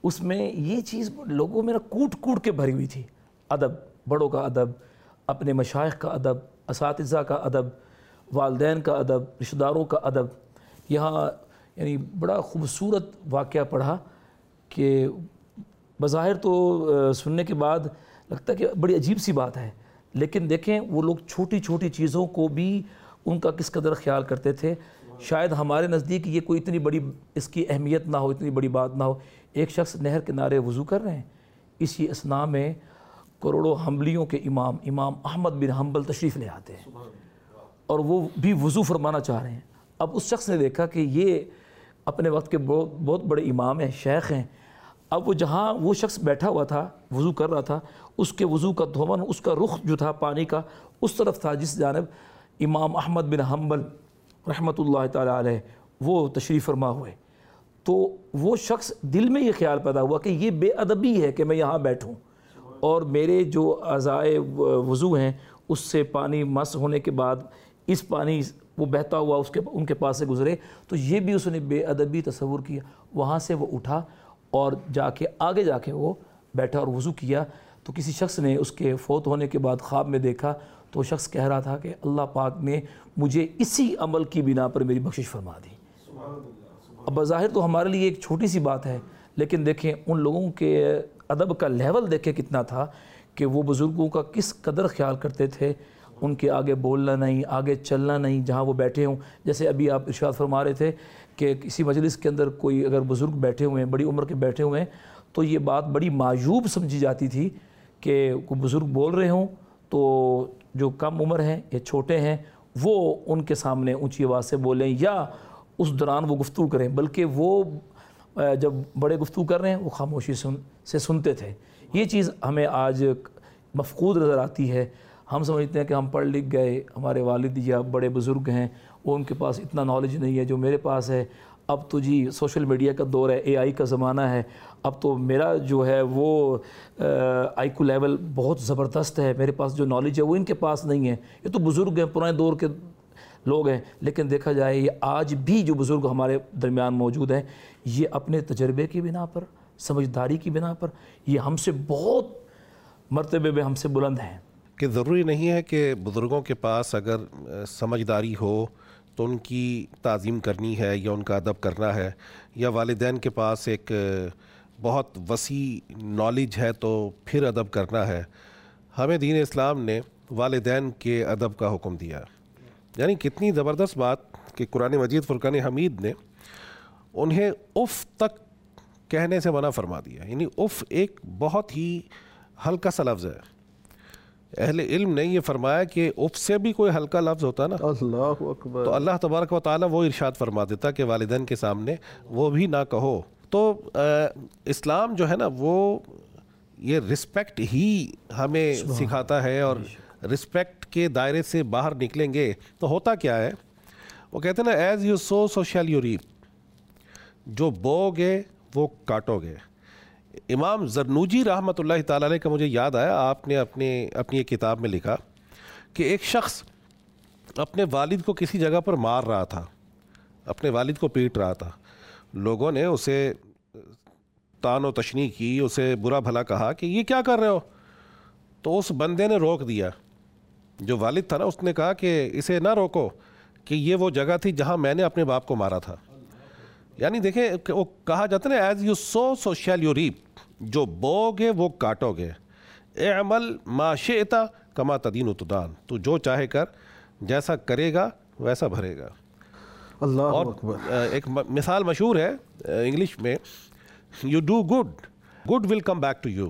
اس میں یہ چیز لوگوں میں کوٹ کوٹ کے بھری ہوئی تھی، ادب، بڑوں کا ادب، اپنے مشائخ کا ادب، اساتذہ کا ادب، والدین کا ادب، رشتہ داروں کا ادب۔ یہاں یعنی بڑا خوبصورت واقعہ پڑھا کہ بظاہر تو سننے کے بعد لگتا ہے کہ بڑی عجیب سی بات ہے، لیکن دیکھیں وہ لوگ چھوٹی چھوٹی چیزوں کو بھی ان کا کس قدر خیال کرتے تھے۔ شاید ہمارے نزدیک یہ کوئی اتنی بڑی اس کی اہمیت نہ ہو، اتنی بڑی بات نہ ہو۔ ایک شخص نہر کنارے وضو کر رہے ہیں، اسی اثناء میں کروڑوں حنبلیوں کے امام احمد بن حنبل تشریف لے آتے ہیں اور وہ بھی وضو فرمانا چاہ رہے ہیں۔ اب اس شخص نے دیکھا کہ یہ اپنے وقت کے بہت بڑے امام ہیں، شیخ ہیں۔ اب وہ جہاں وہ شخص بیٹھا ہوا تھا، وضو کر رہا تھا، اس کے وضو کا دھون، اس کا رخ جو تھا پانی کا اس طرف تھا جس جانب امام احمد بن حنبل رحمۃ اللہ تعالیٰ علیہ وہ تشریف فرما ہوئے۔ تو وہ شخص دل میں یہ خیال پیدا ہوا کہ یہ بے ادبی ہے کہ میں یہاں بیٹھوں اور میرے جو اعضائے وضو ہیں اس سے پانی مس ہونے کے بعد اس پانی وہ بہتا ہوا ان کے پاس سے گزرے، تو یہ بھی اس نے بے ادبی تصور کیا۔ وہاں سے وہ اٹھا اور آگے جا کے وہ بیٹھا اور وضو کیا۔ تو کسی شخص نے اس کے فوت ہونے کے بعد خواب میں دیکھا تو وہ شخص کہہ رہا تھا کہ اللہ پاک نے مجھے اسی عمل کی بنا پر میری بخشش فرما دی۔ اب بظاہر تو ہمارے لیے ایک چھوٹی سی بات ہے، لیکن دیکھیں ان لوگوں کے ادب کا لیول دیکھیں کتنا تھا کہ وہ بزرگوں کا کس قدر خیال کرتے تھے۔ ان کے آگے بولنا نہیں، آگے چلنا نہیں جہاں وہ بیٹھے ہوں۔ جیسے ابھی آپ ارشاد فرما رہے تھے کہ کسی مجلس کے اندر کوئی اگر بزرگ بیٹھے ہوئے ہیں، بڑی عمر کے بیٹھے ہوئے ہیں، تو یہ بات بڑی معیوب سمجھی جاتی تھی کہ کوئی بزرگ بول رہے ہوں تو جو کم عمر ہیں یا چھوٹے ہیں وہ ان کے سامنے اونچی آواز سے بولیں یا اس دوران وہ گفتگو کریں، بلکہ وہ جب بڑے گفتگو کر رہے ہیں وہ خاموشی سے سنتے تھے۔ یہ چیز ہمیں آج مفقود نظر آتی ہے۔ ہم سمجھتے ہیں کہ ہم پڑھ لکھ گئے، ہمارے والد یا بڑے بزرگ ہیں، وہ ان کے پاس اتنا نالج نہیں ہے جو میرے پاس ہے۔ اب تو جی سوشل میڈیا کا دور ہے، AI کا زمانہ ہے، اب تو میرا جو ہے وہ IQ لیول بہت زبردست ہے، میرے پاس جو نالج ہے وہ ان کے پاس نہیں ہے۔ یہ تو بزرگ ہیں، پرانے دور کے لوگ ہیں، لیکن دیکھا جائے یہ آج بھی جو بزرگ ہمارے درمیان موجود ہیں یہ اپنے تجربے کی بنا پر، سمجھداری کی بنا پر یہ ہم سے بہت مرتبے میں ہم سے بلند ہیں۔ کہ ضروری نہیں ہے کہ بزرگوں کے پاس اگر سمجھداری ہو تو ان کی تعظیم کرنی ہے یا ان کا ادب کرنا ہے، یا والدین کے پاس ایک بہت وسیع نالج ہے تو پھر ادب کرنا ہے۔ ہمیں دین اسلام نے والدین کے ادب کا حکم دیا، یعنی کتنی زبردست بات کہ قرآن مجید فرقان حمید نے انہیں اف تک کہنے سے منع فرما دیا۔ یعنی اف ایک بہت ہی ہلکا سا لفظ ہے، اہل علم نے یہ فرمایا کہ اف سے بھی کوئی ہلکا لفظ ہوتا نا اللہ اکبر، تو اللہ تبارک و تعالیٰ وہ ارشاد فرما دیتا کہ والدین کے سامنے وہ بھی نہ کہو۔ تو اسلام جو ہے نا وہ یہ رسپیکٹ ہی ہمیں سکھاتا ہے، اور رسپیکٹ کے دائرے سے باہر نکلیں گے تو ہوتا کیا ہے، وہ کہتے ہیں نا as you sow so shall you reap, جو بو گے وہ کاٹو گے۔ امام زرنوجی رحمۃ اللہ تعالیٰ علیہ کا مجھے یاد آیا، آپ نے اپنی ایک کتاب میں لکھا کہ ایک شخص اپنے والد کو کسی جگہ پر مار رہا تھا، اپنے والد کو پیٹ رہا تھا۔ لوگوں نے اسے طعن و تشنیع کی، اسے برا بھلا کہا کہ یہ کیا کر رہے ہو، تو اس بندے نے روک دیا۔ جو والد تھا نا اس نے کہا کہ اسے نہ روکو، کہ یہ وہ جگہ تھی جہاں میں نے اپنے باپ کو مارا تھا۔ یعنی دیکھیں وہ کہا جاتا ہے نا as you sow so shall you reap, جو بو گے وہ کاٹو گے، اعمل ما شئت کما تدین تدان، تو جو چاہے کر، جیسا کرے گا ویسا بھرے گا۔ اللہ اور اکبر۔ ایک مثال مشہور ہے انگلش میں، you do good good will come back to you,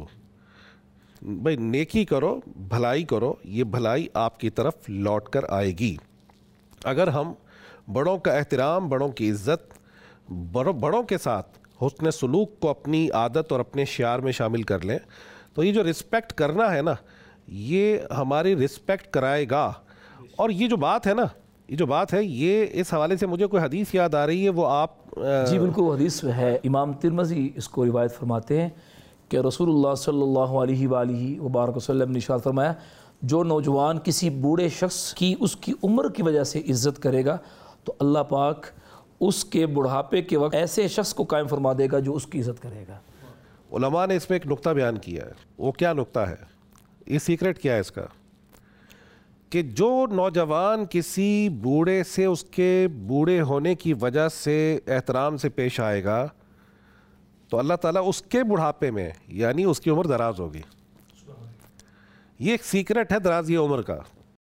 بھائی نیکی کرو، بھلائی کرو، یہ بھلائی آپ کی طرف لوٹ کر آئے گی۔ اگر ہم بڑوں کا احترام، بڑوں کی عزت، بڑوں کے ساتھ حسن سلوک کو اپنی عادت اور اپنے شعار میں شامل کر لیں تو یہ جو رسپیکٹ کرنا ہے نا یہ ہماری رسپیکٹ کرائے گا۔ اور یہ جو بات ہے نا، یہ جو بات ہے، یہ اس حوالے سے مجھے کوئی حدیث یاد آ رہی ہے، وہ آپ جی بالکل حدیث ہے، امام ترمذی اس کو روایت فرماتے ہیں کہ رسول اللہ صلی اللہ علیہ وآلہ وبارک وسلم نے ارشاد فرمایا، جو نوجوان کسی بوڑھے شخص کی اس کی عمر کی وجہ سے عزت کرے گا تو اللہ پاک اس کے بڑھاپے کے وقت ایسے شخص کو قائم فرما دے گا جو اس کی عزت کرے گا۔ علماء نے اس میں ایک نقطہ بیان کیا ہے. وہ کیا نقطہ ہے؟ یہ سیکرٹ کیا ہے اس کا؟ کہ جو نوجوان کسی بوڑھے سے اس کے بوڑھے ہونے کی وجہ سے احترام سے پیش آئے گا تو اللہ تعالیٰ اس کے بڑھاپے میں یعنی اس کی عمر دراز ہوگی. یہ ایک سیکرٹ ہے درازی عمر کا.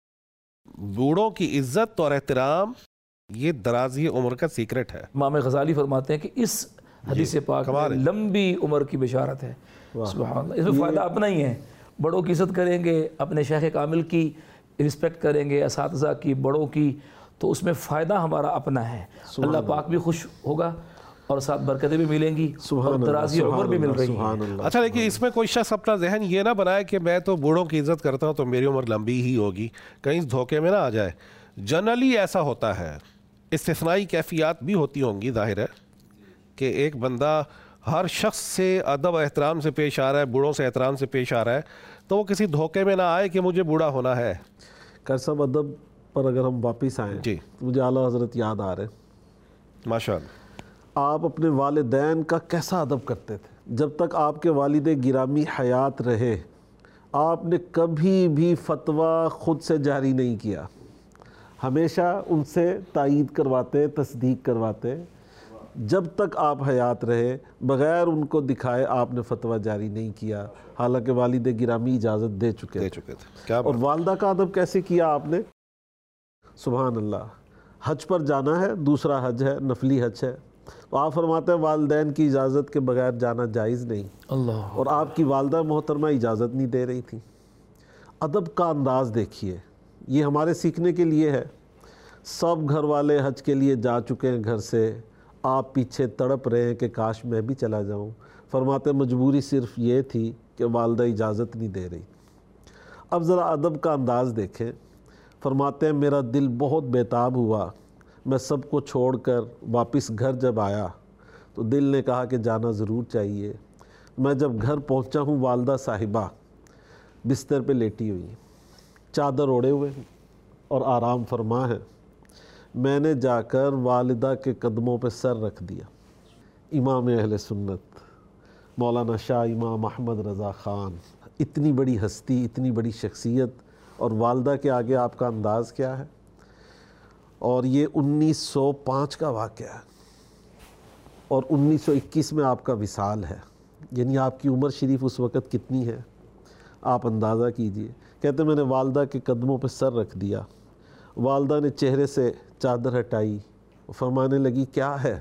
بوڑھوں کی عزت اور احترام یہ درازی عمر کا سیکرٹ ہے. امام غزالی فرماتے ہیں کہ اس حدیث پاک میں لمبی عمر کی بشارت ہے. سبحان اللہ. اس میں فائدہ اپنا ہی ہے. بڑوں کی عزت کریں گے, اپنے شیخ کامل کی رسپیکٹ کریں گے, اساتذہ کی, بڑوں کی, تو اس میں فائدہ ہمارا اپنا ہے. اللہ پاک بھی خوش ہوگا اور ساتھ برکتیں بھی ملیں گی اور درازی عمر بھی مل رہی ہے. اچھا لیکن اس میں کوئی شخص اپنا ذہن یہ نہ بنائے کہ میں تو بوڑھوں کی عزت کرتا ہوں تو میری عمر لمبی ہی ہوگی, کہیں دھوکے میں نہ آ جائے. جنرلی ایسا ہوتا ہے, استثنائی کیفیات بھی ہوتی ہوں گی ظاہر ہے کہ ایک بندہ ہر شخص سے ادب و احترام سے پیش آ رہا ہے, بوڑھوں سے احترام سے پیش آ رہا ہے, تو وہ کسی دھوکے میں نہ آئے کہ مجھے بوڑھا ہونا ہے. قاری صاحب ادب پر اگر ہم واپس آئیں جی, مجھے اعلیٰ حضرت یاد آ رہے ہیں. ماشاء اللہ. آپ اپنے والدین کا کیسا ادب کرتے تھے. جب تک آپ کے والد گرامی حیات رہے آپ نے کبھی بھی فتویٰ خود سے جاری نہیں کیا, ہمیشہ ان سے تائید کرواتے, تصدیق کرواتے. جب تک آپ حیات رہے بغیر ان کو دکھائے آپ نے فتویٰ جاری نہیں کیا, حالانکہ والد گرامی اجازت دے چکے تھے. اور والدہ کا ادب کیسے کیا آپ نے؟ سبحان اللہ. حج پر جانا ہے, دوسرا حج ہے, نفلی حج ہے, تو آپ فرماتے ہیں والدین کی اجازت کے بغیر جانا جائز نہیں. اللہ. اور آپ کی والدہ محترمہ اجازت نہیں دے رہی تھی. ادب کا انداز دیکھیے, یہ ہمارے سیکھنے کے لیے ہے. سب گھر والے حج کے لیے جا چکے ہیں گھر سے, آپ پیچھے تڑپ رہے ہیں کہ کاش میں بھی چلا جاؤں. فرماتے مجبوری صرف یہ تھی کہ والدہ اجازت نہیں دے رہی. اب ذرا ادب کا انداز دیکھیں. فرماتے ہیں میرا دل بہت بیتاب ہوا, میں سب کو چھوڑ کر واپس گھر جب آیا تو دل نے کہا کہ جانا ضرور چاہیے. میں جب گھر پہنچا ہوں والدہ صاحبہ بستر پہ لیٹی ہوئی, چادر اوڑے ہوئے اور آرام فرما ہے. میں نے جا کر والدہ کے قدموں پہ سر رکھ دیا. امام اہل سنت مولانا شاہ امام احمد رضا خان, اتنی بڑی ہستی, اتنی بڑی شخصیت, اور والدہ کے آگے آپ کا انداز کیا ہے. اور یہ 1905 کا واقعہ ہے اور 1921 میں آپ کا وصال ہے, یعنی آپ کی عمر شریف اس وقت کتنی ہے آپ اندازہ کیجئے. کہتے میں نے والدہ کے قدموں پہ سر رکھ دیا. والدہ نے چہرے سے چادر ہٹائی, فرمانے لگی کیا ہے.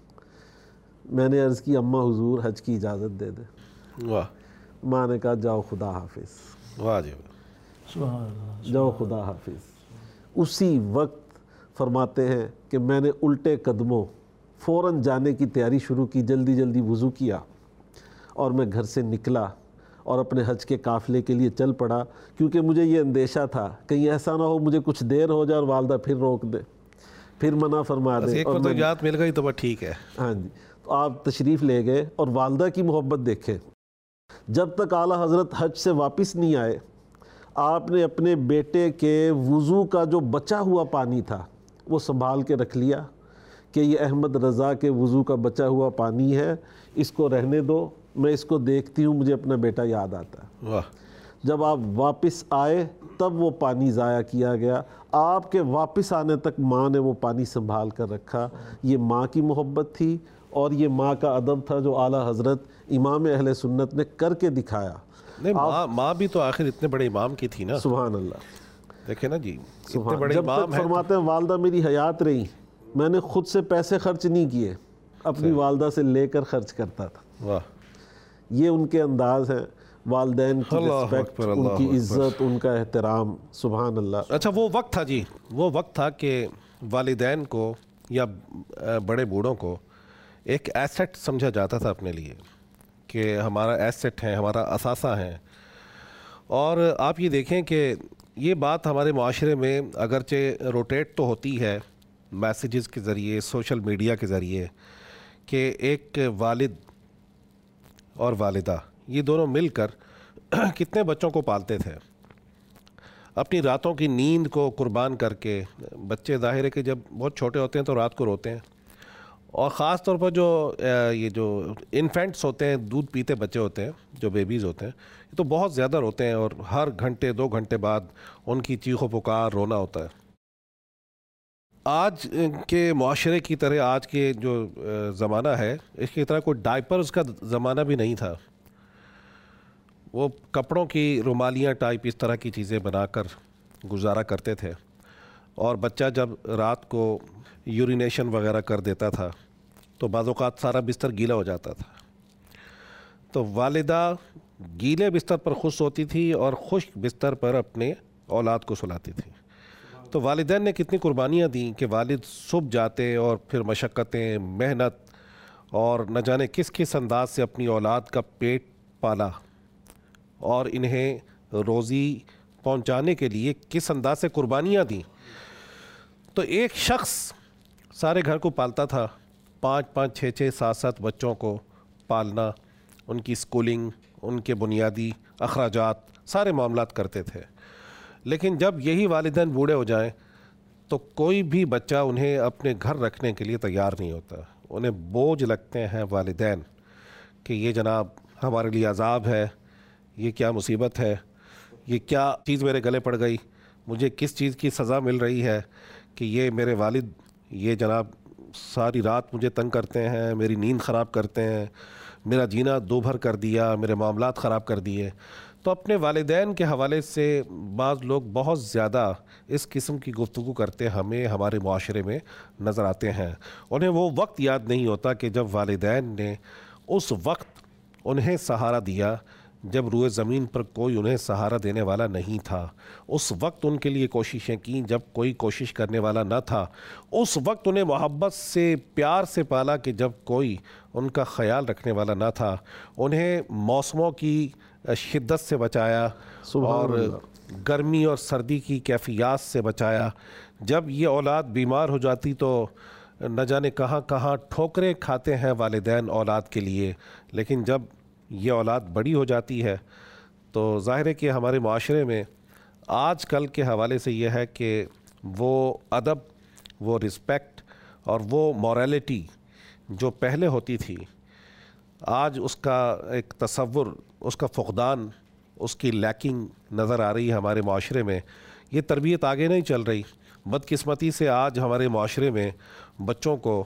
میں نے عرض کی اماں حضور حج کی اجازت دے دے. واہ. ماں نے کہا جاؤ خدا حافظ. واہ جی, سبحان اللہ. جاؤ خدا حافظ. اسی وقت فرماتے ہیں کہ میں نے الٹے قدموں فوراً جانے کی تیاری شروع کی, جلدی جلدی وضو کیا اور میں گھر سے نکلا اور اپنے حج کے قافلے کے لیے چل پڑا, کیونکہ مجھے یہ اندیشہ تھا کہیں ایسا نہ ہو مجھے کچھ دیر ہو جائے اور والدہ پھر روک دے, پھر منع فرما دے. ایک تو اجازت مل گئی تو بس ٹھیک ہے. ہاں جی, تو آپ تشریف لے گئے اور والدہ کی محبت دیکھیں. جب تک اعلیٰ حضرت حج سے واپس نہیں آئے آپ نے اپنے بیٹے کے وضو کا جو بچا ہوا پانی تھا وہ سنبھال کے رکھ لیا کہ یہ احمد رضا کے وضو کا بچا ہوا پانی ہے, اس کو رہنے دو, میں اس کو دیکھتی ہوں مجھے اپنا بیٹا یاد آتا ہے. واہ. جب آپ واپس آئے تب وہ پانی ضائع کیا گیا. آپ کے واپس آنے تک ماں نے وہ پانی سنبھال کر رکھا. یہ ماں کی محبت تھی اور یہ ماں کا ادب تھا جو اعلیٰ حضرت امام اہل سنت نے کر کے دکھایا. نہیں, ماں بھی تو آخر اتنے بڑے امام کی تھی نا. سبحان اللہ. دیکھیں نا جی, اتنے بڑے جب امام تک ہیں. فرماتے ہیں والدہ میری حیات رہی میں نے خود سے پیسے خرچ نہیں کیے, اپنی والدہ سے لے کر خرچ کرتا تھا. واہ. یہ ان کے انداز ہیں, والدین کی رسپیکٹ, ان کی عزت, ان کا احترام. سبحان اللہ. اچھا وہ وقت تھا جی, وہ وقت تھا کہ والدین کو یا بڑے بوڑھوں کو ایک ایسٹ سمجھا جاتا تھا اپنے لیے, کہ ہمارا ایسٹ ہے, ہمارا اثاثہ ہیں. اور آپ یہ دیکھیں کہ یہ بات ہمارے معاشرے میں اگرچہ روٹیٹ تو ہوتی ہے میسیجز کے ذریعے, سوشل میڈیا کے ذریعے, کہ ایک والد اور والدہ یہ دونوں مل کر کتنے بچوں کو پالتے تھے, اپنی راتوں کی نیند کو قربان کر کے. بچے ظاہر ہے کہ جب بہت چھوٹے ہوتے ہیں تو رات کو روتے ہیں, اور خاص طور پر جو یہ جو انفینٹس ہوتے ہیں، دودھ پیتے بچے ہوتے ہیں، جو بیبیز ہوتے ہیں، یہ تو بہت زیادہ روتے ہیں اور ہر گھنٹے 2 گھنٹے بعد ان کی چیخ و پکار رونا ہوتا ہے۔ آج کے معاشرے کی طرح آج کے جو زمانہ ہے، اس کی طرح کوئی ڈائپرز کا زمانہ بھی نہیں تھا۔ وہ کپڑوں کی رومالیاں ٹائپ اس طرح کی چیزیں بنا کر گزارا کرتے تھے، اور بچہ جب رات کو یورینیشن وغیرہ کر دیتا تھا تو بعض اوقات سارا بستر گیلا ہو جاتا تھا، تو والدہ گیلے بستر پر خوش ہوتی تھی اور خشک بستر پر اپنے اولاد کو سلاتی تھی۔ تو والدین نے کتنی قربانیاں دیں کہ والد صبح جاتے اور پھر مشقتیں، محنت اور نہ جانے کس کس انداز سے اپنی اولاد کا پیٹ پالا، اور انہیں روزی پہنچانے کے لیے کس انداز سے قربانیاں دیں۔ تو ایک شخص سارے گھر کو پالتا تھا، 5 6 7 بچوں کو پالنا، ان کی اسکولنگ، ان کے بنیادی اخراجات، سارے معاملات کرتے تھے۔ لیکن جب یہی والدین بوڑھے ہو جائیں تو کوئی بھی بچہ انہیں اپنے گھر رکھنے کے لیے تیار نہیں ہوتا، انہیں بوجھ لگتے ہیں والدین کہ یہ جناب ہمارے لیے عذاب ہے، یہ کیا مصیبت ہے، یہ کیا چیز میرے گلے پڑ گئی، مجھے کس چیز کی سزا مل رہی ہے کہ یہ میرے والد یہ جناب ساری رات مجھے تنگ کرتے ہیں، میری نیند خراب کرتے ہیں، میرا جینا دو بھر کر دیا، میرے معاملات خراب کر دیے۔ تو اپنے والدین کے حوالے سے بعض لوگ بہت زیادہ اس قسم کی گفتگو کرتے ہمیں ہمارے معاشرے میں نظر آتے ہیں۔ انہیں وہ وقت یاد نہیں ہوتا کہ جب والدین نے اس وقت انہیں سہارا دیا جب روئے زمین پر کوئی انہیں سہارا دینے والا نہیں تھا، اس وقت ان کے لیے کوششیں کیں جب کوئی کوشش کرنے والا نہ تھا، اس وقت انہیں محبت سے پیار سے پالا کہ جب کوئی ان کا خیال رکھنے والا نہ تھا، انہیں موسموں کی شدت سے بچایا اور گرمی اور سردی کی کیفیات سے بچایا۔ جب یہ اولاد بیمار ہو جاتی تو نہ جانے کہاں کہاں ٹھوکریں کھاتے ہیں والدین اولاد کے لیے، لیکن جب یہ اولاد بڑی ہو جاتی ہے تو ظاہر ہے کہ ہمارے معاشرے میں آج کل کے حوالے سے یہ ہے کہ وہ ادب، وہ رسپیکٹ اور وہ موریلٹی جو پہلے ہوتی تھی، آج اس کا ایک تصور، اس کا فقدان، اس کی لیکنگ نظر آ رہی ہے ہمارے معاشرے میں۔ یہ تربیت آگے نہیں چل رہی۔ بدقسمتی سے آج ہمارے معاشرے میں بچوں کو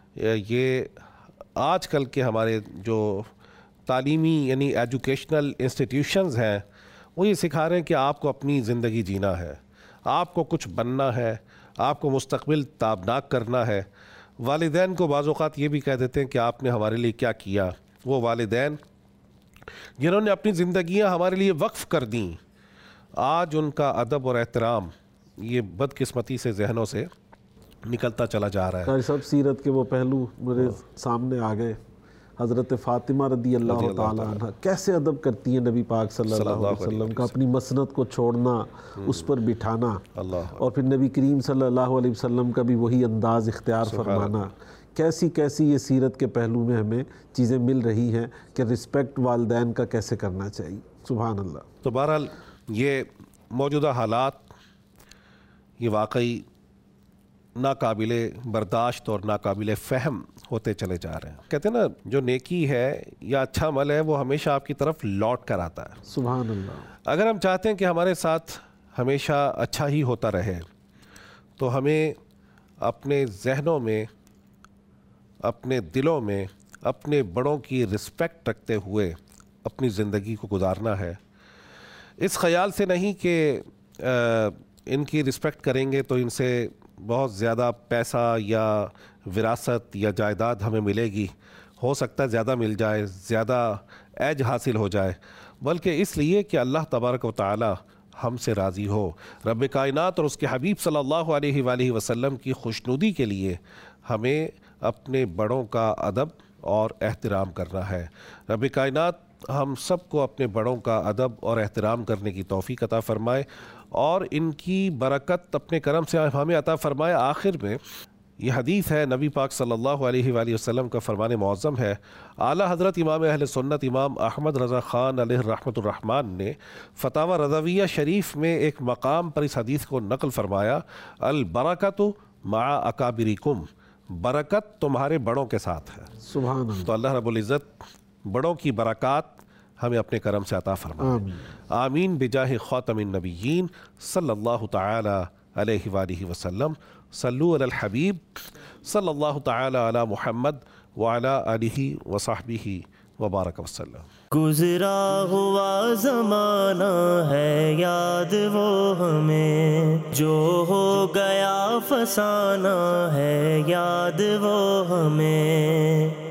یہ آج کل کے ہمارے جو تعلیمی یعنی ایجوکیشنل انسٹیٹیوشنز ہیں وہ یہ سکھا رہے ہیں کہ آپ کو اپنی زندگی جینا ہے، آپ کو کچھ بننا ہے، آپ کو مستقبل تابناک کرنا ہے۔ والدین کو بعض اوقات یہ بھی کہہ دیتے ہیں کہ آپ نے ہمارے لیے کیا کیا۔ وہ والدین جنہوں نے اپنی زندگیاں ہمارے لیے وقف کر دیں، آج ان کا ادب اور احترام یہ بدقسمتی سے ذہنوں سے نکلتا چلا جا رہا ہے۔ قاری صاحب سیرت کے وہ پہلو میرے سامنے آ گئے۔ حضرت فاطمہ رضی اللہ تعالیٰ عنہ کیسے ادب کرتی ہیں نبی پاک صلی اللہ علیہ وسلم کا، اپنی مسند کو چھوڑنا، اس پر بٹھانا، اور پھر نبی کریم صلی اللہ علیہ وسلم کا بھی وہی انداز اختیار فرمانا۔ کیسی کیسی یہ سیرت کے پہلو میں ہمیں چیزیں مل رہی ہیں کہ رسپیکٹ والدین کا کیسے کرنا چاہیے۔ سبحان اللہ۔ تو بہرحال یہ موجودہ حالات یہ واقعی ناقابل برداشت اور ناقابل فہم ہوتے چلے جا رہے ہیں۔ کہتے ہیں نا جو نیکی ہے یا اچھا عمل ہے وہ ہمیشہ آپ کی طرف لوٹ کر آتا ہے۔ سبحان اللہ۔ اگر ہم چاہتے ہیں کہ ہمارے ساتھ ہمیشہ اچھا ہی ہوتا رہے تو ہمیں اپنے ذہنوں میں، اپنے دلوں میں اپنے بڑوں کی رسپیکٹ رکھتے ہوئے اپنی زندگی کو گزارنا ہے۔ اس خیال سے نہیں کہ ان کی رسپیکٹ کریں گے تو ان سے بہت زیادہ پیسہ یا وراثت یا جائیداد ہمیں ملے گی، ہو سکتا ہے زیادہ مل جائے، زیادہ ایج حاصل ہو جائے، بلکہ اس لیے کہ اللہ تبارک و تعالی ہم سے راضی ہو۔ رب کائنات اور اس کے حبیب صلی اللہ علیہ وآلہ وسلم کی خوشنودی کے لیے ہمیں اپنے بڑوں کا ادب اور احترام کرنا ہے۔ رب کائنات ہم سب کو اپنے بڑوں کا ادب اور احترام کرنے کی توفیق عطا فرمائے اور ان کی برکت اپنے کرم سے ہمیں عطا فرمائے۔ آخر میں یہ حدیث ہے، نبی پاک صلی اللہ علیہ وآلہ وسلم کا فرمان معظم ہے۔ اعلیٰ حضرت امام اہل سنت امام احمد رضا خان علیہ رحمۃ الرحمن نے فتاوی رضویہ شریف میں ایک مقام پر اس حدیث کو نقل فرمایا، البرکۃ مع اکابرکم، برکت تمہارے بڑوں کے ساتھ ہے۔ سبحان اللہ۔ تو اللہ رب العزت بڑوں کی برکات ہمیں اپنے کرم سے عطا فرمائے۔ آمین۔ آمین بجاہ خاتم النبیین صلی اللہ تعالی علیہ وآلہ وسلم۔ صلو علی الحبیب صلی اللہ تعالی علی محمد وعلی آلہ وصحبہ وبارک وسلم۔ گزرا ہوا زمانہ ہے یاد وہ ہمیں، جو ہو گیا فسانہ ہے یاد وہ ہمیں۔